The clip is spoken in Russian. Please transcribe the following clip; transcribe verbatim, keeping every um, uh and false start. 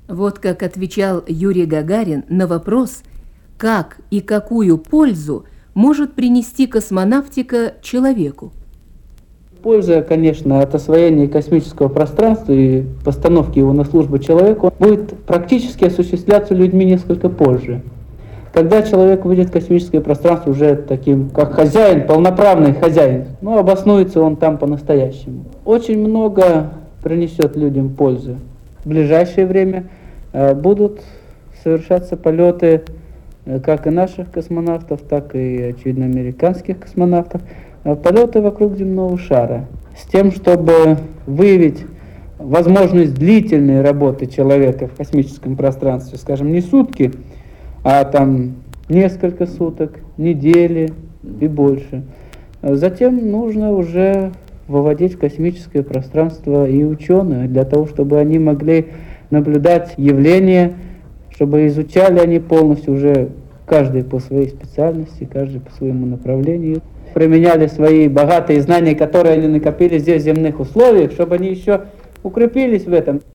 Вот как отвечал Юрий Гагарин на вопрос, как и какую пользу может принести космонавтика человеку. Польза, конечно, от освоения космического пространства и постановки его на службу человеку будет практически осуществляться людьми несколько позже. Когда человек выйдет в космическое пространство уже таким, как хозяин, полноправный хозяин, ну, обоснуется он там по-настоящему. Очень много принесет людям пользы. В ближайшее время э, будут совершаться полеты э, как и наших космонавтов, так и, очевидно, американских космонавтов, э, полеты вокруг земного шара, с тем, чтобы выявить возможность длительной работы человека в космическом пространстве, скажем, не сутки, а там несколько суток, недели и больше. Затем нужно уже выводить в космическое пространство и ученых, для того, чтобы они могли наблюдать явления, чтобы изучали они полностью уже каждый по своей специальности, каждый по своему направлению, применяли свои богатые знания, которые они накопили здесь в земных условиях, чтобы они еще укрепились в этом.